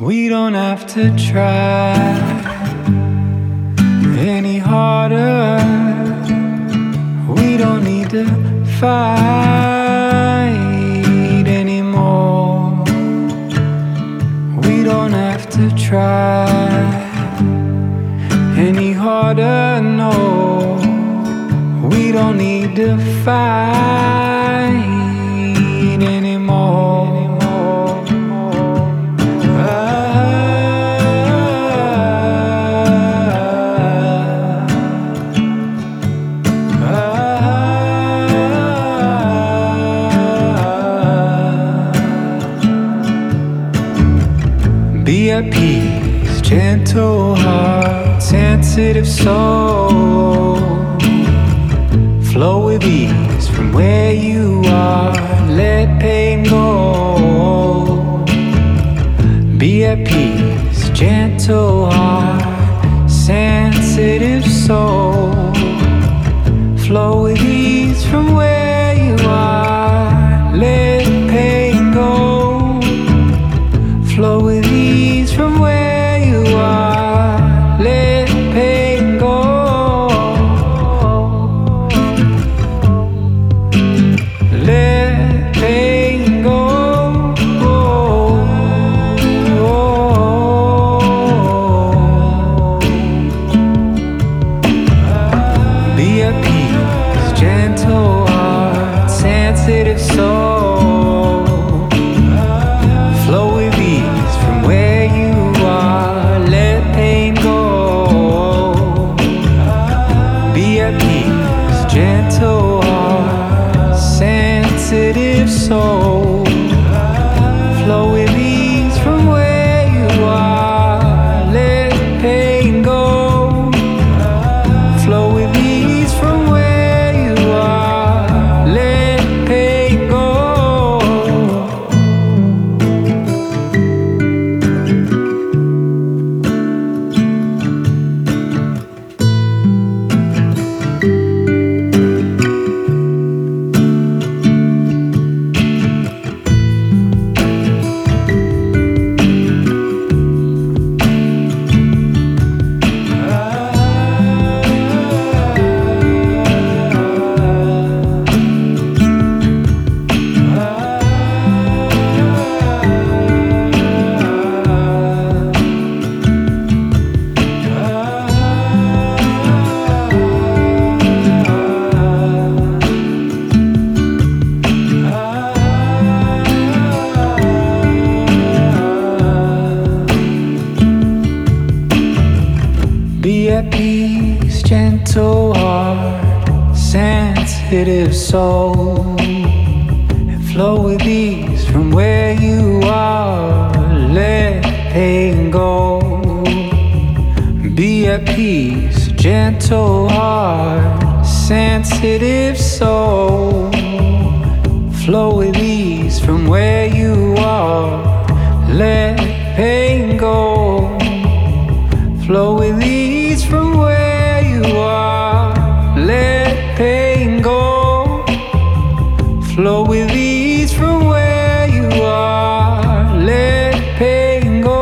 We don't have to try any harder. We don't need to fight anymore. We don't have to try any harder, no. We don't need to fight anymore. Be at peace, gentle heart, sensitive soul. Flow with ease from where you are, let pain go. Be at peace, gentle heart, sensitive soul. Flow with ease from where you are, let pain go. Flow with ease from where you are, let pain go. Let pain go. Be at peace, gentle heart, sensitive soul. Flow with ease from where you are, let pain go. Be at peace, gentle heart, sensitive soul. Flow with ease from where you are, let pain go. Flow with ease from where you are, let pain go. Be at peace, gentle heart, sensitive soul. And flow with ease from where you are, let pain go. Be at peace, gentle heart, sensitive soul. Flow with ease from where you are, let pain go. Flow with ease from where you are, let pain go. Flow with ease from where you are, let pain go.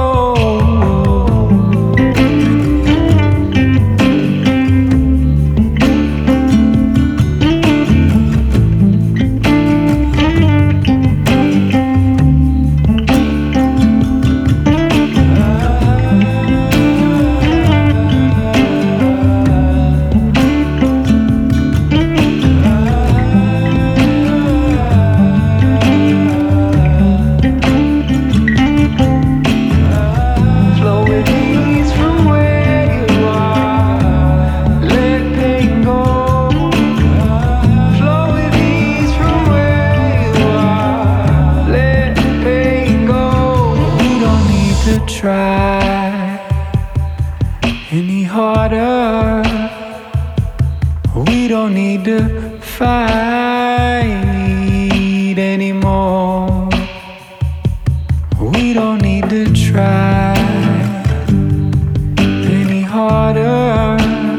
Try any harder. We don't need to fight anymore. We don't need to try any harder.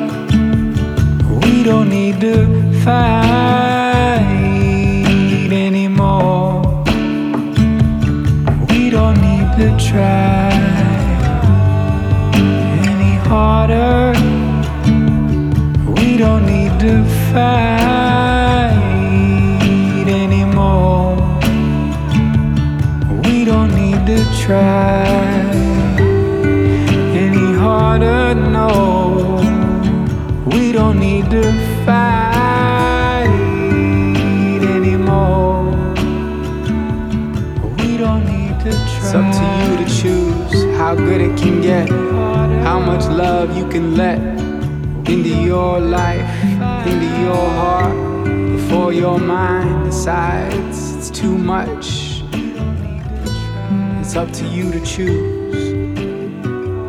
We don't need to fight anymore. We don't need to try any harder. We don't need to fight anymore. We don't need to try any harder, no. We don't need to fight anymore. We don't need to try. It's up to you to choose how good it can get, how much love you can let into your life, into your heart, before your mind decides it's too much. It's up to you to choose.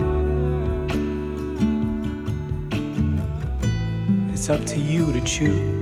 It's up to you to choose.